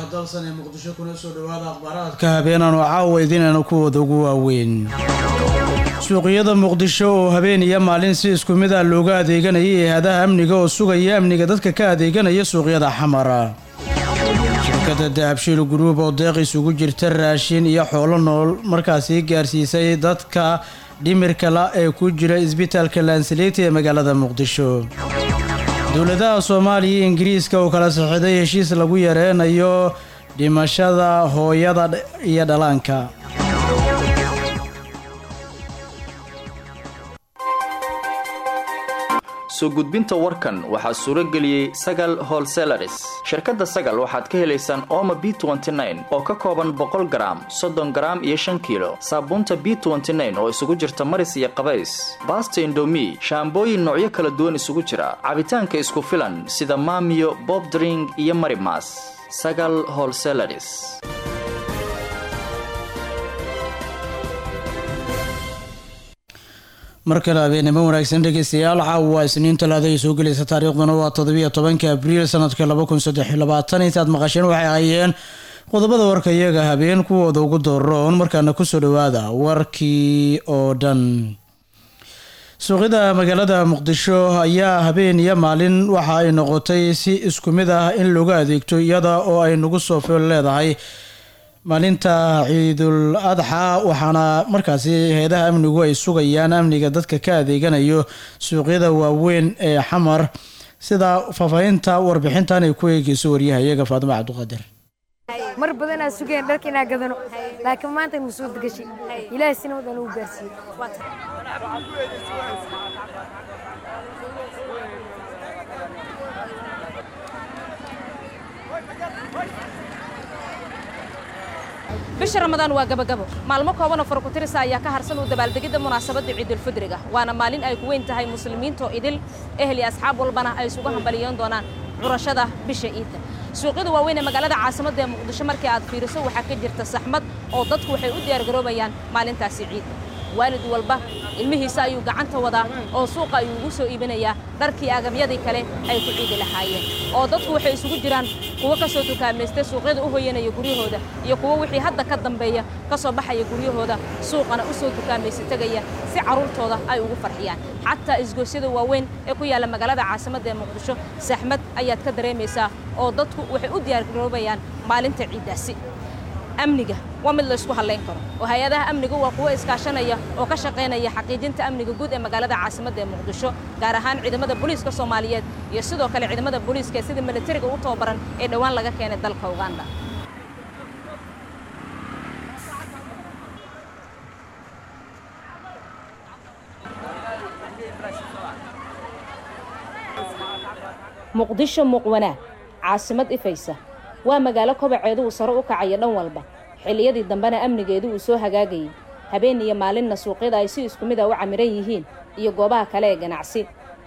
dalsan ee muqdisho kuna soo dhawaada akhbaaraadka habeenan oo caawa idinana kuwooda ugu waaweyn suuqyada muqdisho oo habeen iyo maalin si isku mid ah looga adeeganayay hay'adaha amniga oo sugaya amniga dadka ka adeeganaya suuqyada xamara shirkadda dahabshiil group oo deeq isugu jirta raashin iyo xoolo nool markaasi gaarsiisay dadka dhimirka la ee ku jira isbitaalka Lansalete ee magaalada Muqdisho dowladaha Soomaaliya iyo Ingiriiska oo kala saxiixday heshiis lagu yareynayo dhimashada hooyada iyo dhalaanka soo gudbinta warkan waxaa suuro geliyay Sagal Wholesalers shirkadda Sagal waxaad ka helaysaan Omo B29 oo ka kooban 100 gram 30 gram iyo 5 kilo saabuunta B29 oo isugu jirta maris iyo qabays basta Indomie shaambooyin noocyo kala duwan isugu jira cabitaanka isku filan sida Maamiyo Bob Drink iyo Marimas Sagal Wholesalers markale habeenimo wanaagsan dhegeystayaal caawa isniin talaada ay soo gelaysa taariikhduna waa 17 Abriil sanadka 2023 intaad maqasheen waxay hayeen qodobada warka iyaga habeen kuwooda ugu dooroon markaana ku soo dhawaada warkii oo dhan suuqyada magaalada Muqdisho ayaa habeen iyo maalin waxa ay noqotay si isku mid ah in looga adeegto iyada oo ay nagu soo feel leedahay maalinta ciidul adxa waxaana markaasi hay'adaha amnigu ay sugayaan amniga dadka ka adeeganayo suuqyada waaweyn ee xamar sida faafahinta warbixintan ay ku eegayso wariyahayaga Faadimo Cabduqaadir mar badan aan sugeen dharkina gadano laakiin maanta ma soo degashay ilaahay sinoodan uu gaarsiiyay bisha Ramadaan waa gabagabo maalmo kooban oo farqotirisa ayaa ka harsan u dabaaldegida munaasabada Ciidul Fidriga waana maalin ay ku weyn tahay muslimiinta idil ehli asxaab walbana ay isugu hambaliyeen doonaan curashada bisha Ciidda suuqyada waaweyn ee magaalada caasimadda Muqdisho markii aad fiiriso waxa ka jirta saxmad oo dadku waxay u diyaar garoobayaan maalintaasi Ciidda waalid walba ilmihiisa ayuu gacanta wadaa oo suuqa ayuu ugu soo iibinayaa dharkii agabyadii kale ay ku ciidi lahaayeen oo dadku waxay isugu jiraan kuwa ka soo tukaameystay suuqyada u hoyanaya guryahooda iyo kuwa wixii hadda ka dambeeya ka soo baxaya guryahooda suuqana u soo tukaameystay tagaya si caruurtooda ay ugu farxiyaan xataa isgoosyada waaweyn ee ku yaala magaalada caasimadda Muqdisho saxmad ayaad ka dareemaysaa oo dadku waxay u diyaar garoobayaan maalinta ciidaasi amniga waa mid la isku haleyn karo oo hay'adaha amniga waa kuwa iskaashanaya oo ka shaqeynaya xaqiijinta amniga guud ee magaalada caasimadda Muqdisho gaar ahaan ciidamada booliiska Soomaaliyeed iyo sidoo kale ciidamada booliiska sida militariga u tababaran ee dhawaan laga keenay dalka Uganda Muqdisho muqwana caasimad ifaysa waa magaalo kobaceedu uu sare u kacay dhan walba xilliyadii dambana amnigeedu uu soo hagaagay habeen iyo maalinna suuqyada ay si isku mid ah u camiran yihiin iyo goobaha kale ee ganacsi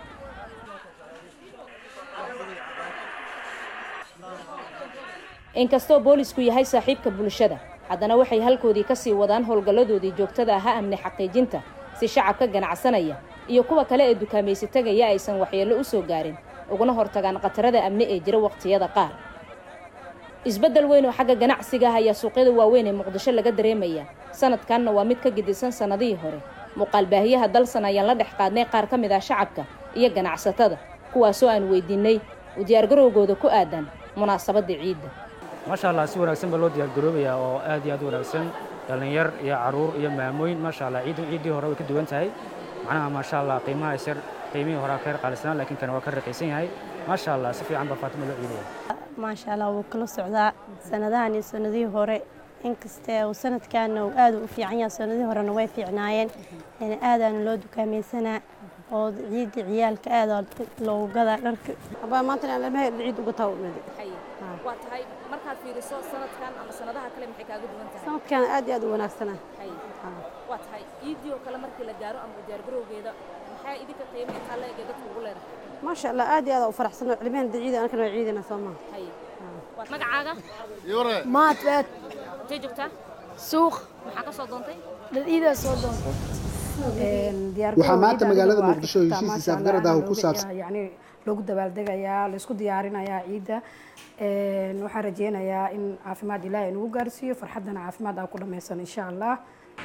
inkastoo boolisku yahay saaxiibka bulshada haddana waxay halkoodii ka sii wadaan howlgalladoodii joogtada ah amni xaqiijinta si shacabka ganacsanaya iyo kuwa kale ee dukaamaysi tagaya aysan waxyeello u soo gaarin uguna hortagaan qatarada amni ee jira waqtiyada qaar isbedel weyn oo xagga ganacsiga ah ayaa suuqyada waaweyn ee Muqdisho laga dareemaya sanadkanna waa mid ka gidisan sanadihii hore muuqaal baahiyaha dalsan ayaan la dhex qaadnay qaar ka mid ah shacabka iyo ganacsatada kuwaasoo aan weydiinay u diyaar garowgooda ku aadan munaasabada ciidda maasha Allah si wanaagsan baa loo diyaar garoobayaa oo aad iyo aad wanaagsan dhalinyar iyo caruur iyo maamooyin maasha Allah ciidii hore way ka duwan tahay macnaha maasha Allah qiimaha isir qiimihii hore ka qaalisan laakiin kan waa ka raqiisan yahay maasha Allah si fiican baa Faatimo loo ciidaya maasha Allah wuu kala socdaa sanadahan iyo sanadihii hore inkastoo uu sanadkan aad u fiican yahay sanadihii horena way fiicnaayeen in aadaan loo dukaamaysanaa oo ciid ciyaalka aad loo gada dharka aba maanta aan lama ciid uga taawmid waa tahay markaad fiiriso sanadkan ama sanadaha kale maxay kaaga duwan tahay sanadkan aad iyo aad u wanaagsanaa waa tahay ciidii kale markii la gaaro ama diyaar garowgeeda maxay idinka qiimeynta la eegay dadku ugu leedahay ما شاء الله عادي هذا وفرحسن علمين دعيدة أنا كنا عيدنا سما. مقعاقة؟ يوري. ما تبات. تيجوكتا؟ سوق. محاكا صدونتي؟ للإيدة صدونتي. waxaa maanta magaalada Muqdisho heshiis afgarad ah ku saabsan loogu dabaaldegayaa la isku diyaarinayaa ciidda waxaan rajeynayaa in caafimaad ilaahay nagu gaarsiiyo farxaddana caafimaad aan ku dhammaysan insha allah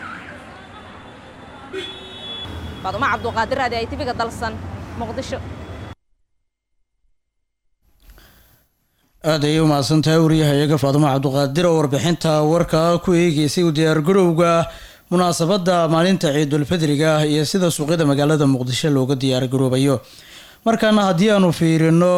Faaduma Cabduqaadir ay tibiga dalsan Muqdisho aad ayay u mahadsantahay wariyahayaga Faaduma Cabduqaadir oo warbixinta warka ku eegaysay u diyaargarowga munaasabadda maalinta Ciidul Fidriga iyo sida suuqyada magaalada Muqdisho looga diyaargaroobayo markaana haddii aanu fiirino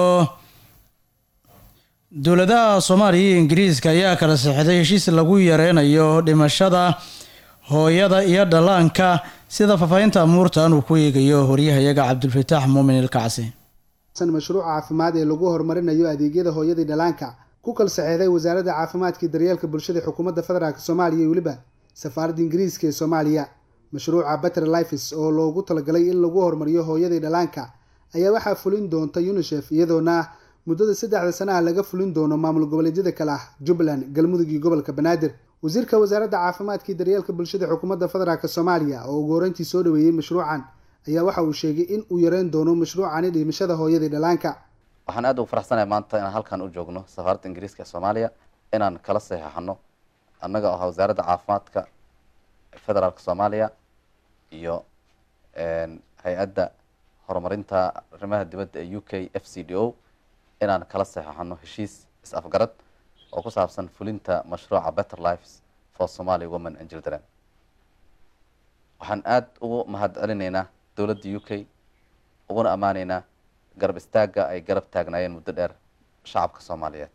dowladaha Soomaaliya iyo Ingiriiska ayaa kala saxiixday heshiis lagu yareynayo dhimashada hooyada iyo dhallaanka sida faafahinta amuurtan uu ku eegayo wariyahayaga Cabdulfataax Muumin Ilkacsi mashruuca caafimaad ee lagu horumarinayo adeegyada hooyada dhalaanka ku kala saxeexday wasaaradda caafimaadka iyo daryeelka bulshada xukuumadda federaalka Soomaaliya iyo waliba safaaradda Ingiriiska ee Soomaaliya mashruuca Better Lives oo loogu talagalay in lagu horumariyo hooyada dhalaanka ayaa waxaa fulin doonta UNICEF iyadoona muddada 3 sano laga fulin doono maamul goboleedyada kala ah Jubbaland, Galmudug iyo gobolka Banaadir wasiirka wasaaradda caafimaadka iyo daryeelka bulshada xukuumadda federaalka Soomaaliya oo ugu horeyntii soo dhaweeyay mashruucan ayaa waxa uu sheegay in uu yareyn doono mashruucani dhimashada hooyada dhalaanka waxaan aad ugu faraxsanahay maanta inaan halkan u joogno safaaradda Ingiriiska ee Soomaaliya inaan kala saxiixano annaga oo wasaaradda caafimaadka federaalka Soomaaliya iyo hay'adda horumarinta arrimaha dibadda ee UK FCDO inaan kala saxiixano heshiis is-afgarad oo ku saabsan fulinta mashruuca Better Lives for Somali Women and Children waxaan aad ugu mahadcelinaynaa dowladda UK uguna amaanaynaa garab istaaga ay garab taagnaayeen muddo dheer shacabka Soomaaliyeed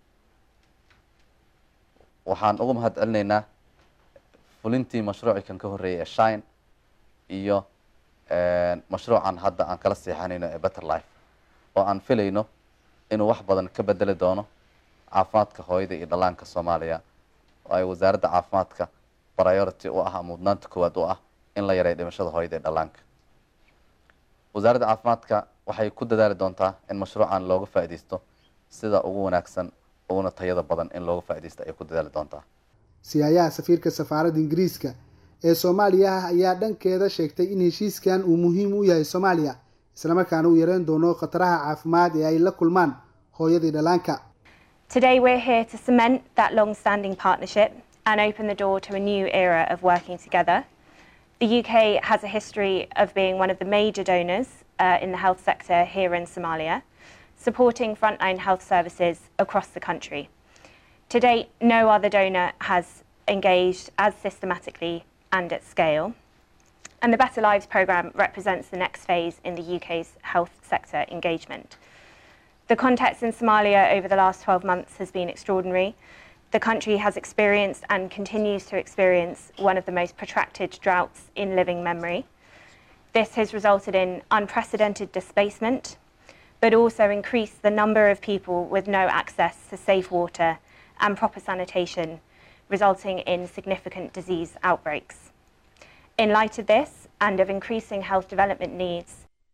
waxaan ugu mahadcelinaynaa fulintii mashruucii kan ka horeeyay ee Shine iyo mashruucan hadda aan kala saxiixanayno ee Better Life oo aan filayno inuu wax badan ka bedeli doono caafimaadka hooyada iyo dhallaanka Soomaaliya oo ay wasaaradda caafimaadka priority u ah mudnaanta koowaad u ah in la yareeyo dhimashada hooyada iyo dhallaanka wasaaradda caafimaadka waxay ku dadaali doontaa in mashruucan looga faa'iideysto sida ugu wanaagsan uguna tayada badan in looga faa'iideysto ay ku dadaali doontaa siyaaya safiirka safaaradda Ingiriiska ee Soomaaliya ayaa dhankeeda sheegtay in heshiiskan uu muhiim u yahay Soomaaliya isla markaana uu yareyn doono khataraha caafimaad ee ay la kulmaan hooyada iyo dhallaanka Today we're here to cement that long-standing partnership and open the door to a new era of working together. The UK has a history of being one of the major donors in the health sector here in Somalia, supporting frontline health services across the country. To date, no other donor has engaged as systematically and at scale. And the Better Lives programme represents the next phase in the UK's health sector engagement. The context in Somalia over the last 12 months has been extraordinary. The country has experienced and continues to experience one of the most protracted droughts in living memory. This has resulted in unprecedented displacement, but also increased the number of people with no access to safe water and proper sanitation, resulting in significant disease outbreaks. In light of this and of increasing health development needs,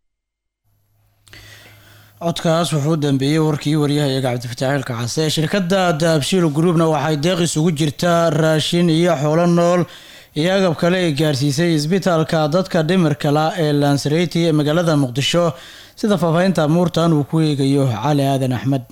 codkaas wuxuu dambeeyay warkii wariyahayaga Cabdulfataax Ilkacsi shirkadda Dahabshiil Groupna waxay deeq isugu jirtaa raashin iyo xoolo nool iyo agab kale ay gaarsiisay isbitaalka dadka dhimirka la ee Lansareti ee magaalada Muqdisho sida faafahinta amuurtan uu ku eegayo Cali Aadan Axmed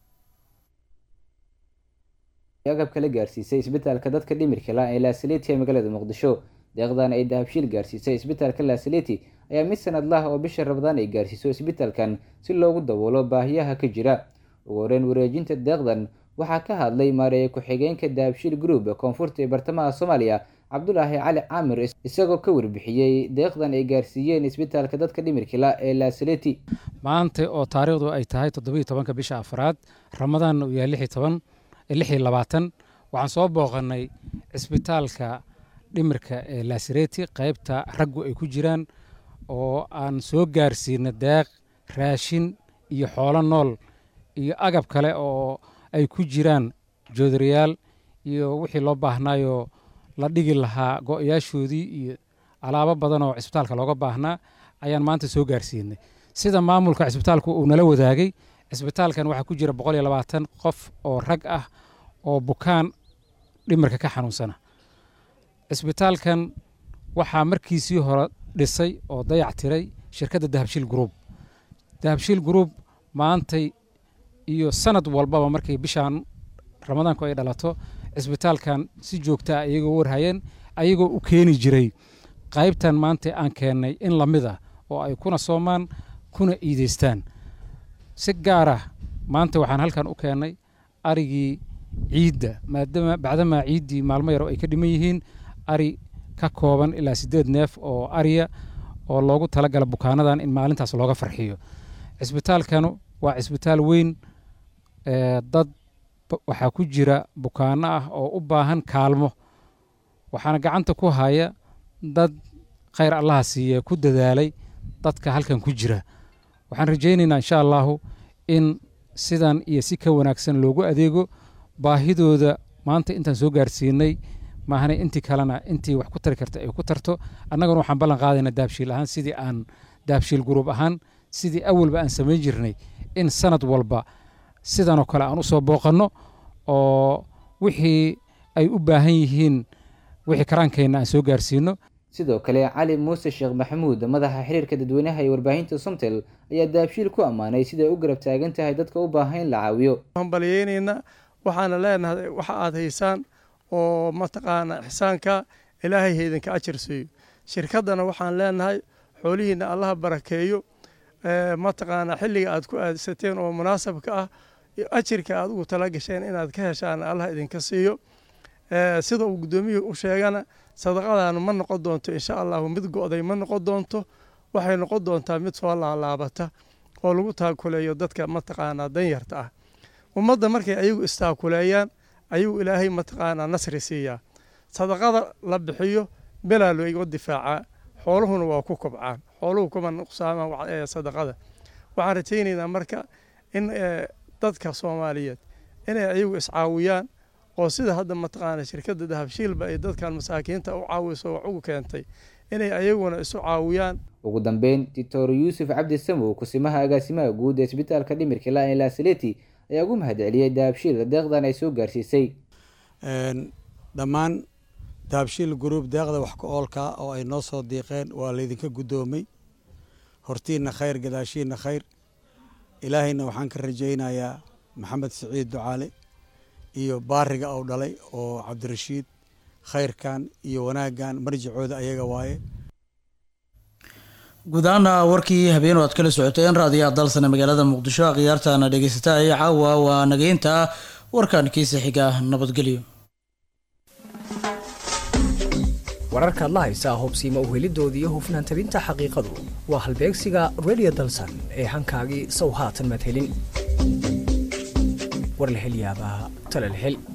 agab kale gaarsiisay isbitaalka dadka dhimirka la ee Lansareti ee magaalada Muqdisho deeqdan ay Dahabshiil gaarsiisay isbitaalka Lansareti ayaa mid sanadlaha oo bisha Ramadaan ay gaarsiiso isbitaalkan si loogu daboolo baahiyaha ka jira ugu horeyn wareejinta deeqdan waxaa ka hadlay maareeye ku-xigeenka Dahabshiil Group ee koonfurta ee bartamaha Soomaaliya Cabdulaahi Cali Caamir isagoo ka warbixiyay deeqdan ay gaarsiiyeen isbitaalka dadka dhimirka la ee Lansareti maanta oo taariikhdu ay tahay 17 bisha afraad Ramadaan uu yahay 26 waxaan soo booqanay isbitaalka dhimirka ee Lansareti qaybta raggu ay ku jiraan oo aan soo gaarsiino deeq raashin iyo xoolo nool iyo agab kale oo ay ku jiraan joodariyaal iyo wixii loo baahnaayo la dhigi lahaa go'yaashoodii iyo alaabo badan oo isbitaalka looga baahnaa ayaan maanta soo gaarsiinay sida maamulka isbitaalku uu nala wadaagay isbitaalkan waxaa ku jira 120 qof oo rag ah oo bukaan dhimirka ka xanuunsana isbitaalkan waxaa markiisii hore dhisay oo dayac tiray shirkadda Dahabshiil Group maantay iyo sanad walbaba markay bishaan ramadaanku ay dhalato cisbitaalkan si joogta ah iyagoo warhayeen ayagoo u keeni jiray qaybtan maanta aan keennay in la mid ah oo ay kuna soomaan kuna iidaystaan si gaar ah maanta waxaan halkan u keennay arigii ciidda bacdamaa ciiddii maalmo yar oo ay ka dhiman yihiin ari ka kooban ilaa 8 neef oo ariya oo loogu talagala bukaanadan in maalintaas looga farxiyo cisbitaalkanu waa cisbitaal weyn dad waxaa ku jira bukaano ah oo u baahan kaalmo waxaana gacanta ku haya dad khayr allaha siiye ku dadaalay dadka halkan ku jira waxaan rajaynaynaa insha allahu in sidan iyo si ka wanaagsan loogu adeego baahidooda maanta intaan soo gaarsiinay maahanay intii kalena intii wax ku tari karta ay ku tarto annaguna waxaan ballan qaadaynaa daabshiil ahaan sidii aan daabshiil guruub ahaan sidii awalba aan samayn jirnay in sanad walba sidanoo kale aan u soo booqanno oo wixii ay u baahan yihiin wixii karaankeenna aan soo gaarsiino sidoo kale cali muuse sheekh maxamuud madaxa xiriirka dadweynaha iyo warbaahinta somtel ayaa daabshiil ku ammaanay siday u garab taagan tahay dadka u baahan in la caawiyo hambalyeynayna waxaana leenahay waxa aad haysaan oo mataqaana ixsaanka ilaahay haydinka ajar siiyo shirkaddana waxaan leenahay xoolihiina allaha barakeeyo mataqaana xilliga aad ku aadsateen oo munaasabka ah ajirka aad ugu tala gasheen inaad ka heshaan allah idinka siiyo sida uu gudoomiyuhu u sheegana sadaqadan ma noqon doonto insha allahu mid go'day ma noqon doonto waxay noqon doontaa mid soo laalaabata oo lagu taakuleeyo dadka mataqaanaa danyarta ah ummadda markay ayagu istaakuleeyaan ayuu ilaahay mataqaanaa nasri siiyaa sadaqada la bixiyo bilaa looga difaacaa xooluhuna waa ku kobcaan xooluhu kuma nuqsaamaan sadaqada waxaan rajaynaynaa marka in dadka Soomaaliyeed inay ayagu iscaawiyaan oo sida hadda mataqaana shirkadda dahabshiilba ay dadkan masaakiinta u caawiso wax ugu keentay inay ayaguna isu caawiyaan ugu dambeyn Dr. Yuusuf Cabdi Samow kusimaha agaasimaha guud ee isbitaalka dhimirka La Saleti ayaa ugu mahadceliyay dahabshiil deeqdan ay soo gaarsiisay dhammaan dahabshiil group deeqda wax ka oolka oo ay noo soo diiqeen waa leedinka gudoomay hortiina khayr gadaashiina khayr ilaahayna waxaan ka rajaynayaa maxamed siciid ducaale iyo baariga oo dhalay oo cabdirashiid khayrkan iyo wanaagan marjicooda ayaga waaye gudaana warkii habeen waad kala socoteen raadiyaha dalsana magaalada muqdisho khiyaartaana dhegeysata ay caawa waa nageynta warkan kiisa xiga nabadgelyo wararkaad la haysaa hubsiima u helidoodii iyo hufnaan tabinta xaqiiqadu waa halbeegsiga radio dalsan ee hankaagii sow haatan madhelin war la hel yaabaa tala la hel